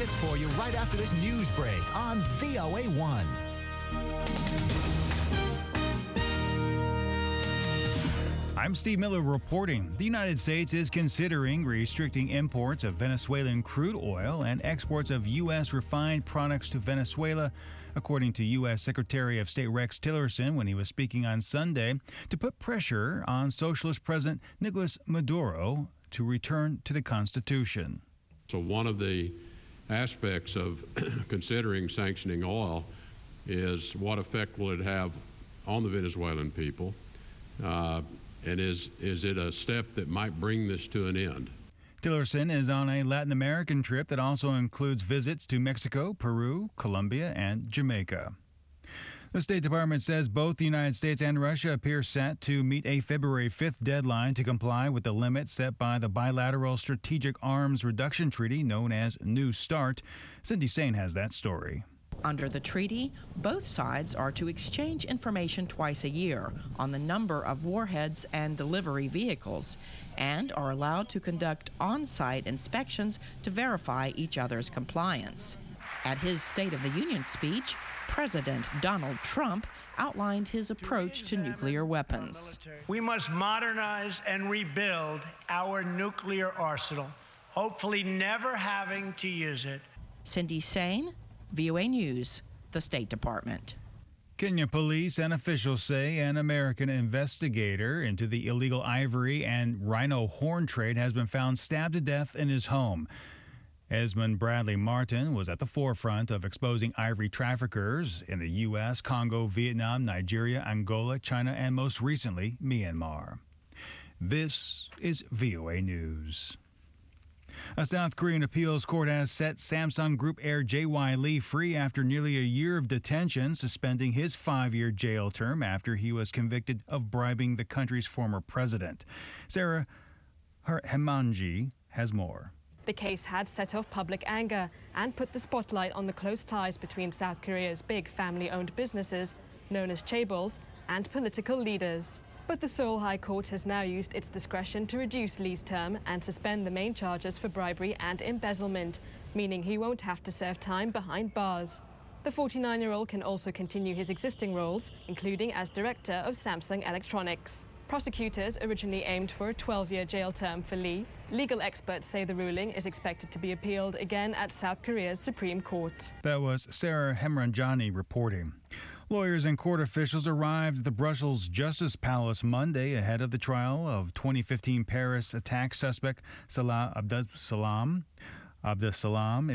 hits for you right after this news break on VOA1. I'm Steve Miller reporting. The United States is considering restricting imports of Venezuelan crude oil and exports of U.S. refined products to Venezuela, according to U.S. Secretary of State Rex Tillerson when he was speaking on Sunday, to put pressure on Socialist President Nicolas Maduro to return to the Constitution. So one of the aspects of considering sanctioning oil is what effect will it have on the Venezuelan people? And is it a step that might bring this to an end? Tillerson is on a Latin American trip that also includes visits to Mexico, Peru, Colombia, and Jamaica. The State Department says both the United States and Russia appear set to meet a February 5th deadline to comply with the limits set by the bilateral Strategic Arms Reduction Treaty known as New START. Cindy Sain has that story. Under the treaty, both sides are to exchange information twice a year on the number of warheads and delivery vehicles, and are allowed to conduct on-site inspections to verify each other's compliance. At his State of the Union speech, President Donald Trump outlined his approach to nuclear weapons. We must modernize and rebuild our nuclear arsenal, hopefully never having to use it. Cindy Sain, VOA News, the State Department. Kenya police and officials say an American investigator into the illegal ivory and rhino horn trade has been found stabbed to death in his home. Esmond Bradley Martin was at the forefront of exposing ivory traffickers in the U.S., Congo, Vietnam, Nigeria, Angola, China, and most recently, Myanmar. This is VOA News. A South Korean appeals court has set Samsung Group heir J.Y. Lee free after nearly a year of detention, suspending his 5-year jail term after he was convicted of bribing the country's former president. Sarah Hemanji has more. The case had set off public anger and put the spotlight on the close ties between South Korea's big family-owned businesses, known as chaebols, and political leaders. But the Seoul High Court has now used its discretion to reduce Lee's term and suspend the main charges for bribery and embezzlement, meaning he won't have to serve time behind bars. The 49-year-old can also continue his existing roles, including as director of Samsung Electronics. Prosecutors originally aimed for a 12-year jail term for Lee. Legal experts say the ruling is expected to be appealed again at South Korea's Supreme Court. That was Sarah Hemranjani reporting. Lawyers and court officials arrived at the Brussels Justice Palace Monday ahead of the trial of 2015 Paris attack suspect Salah Abdeslam.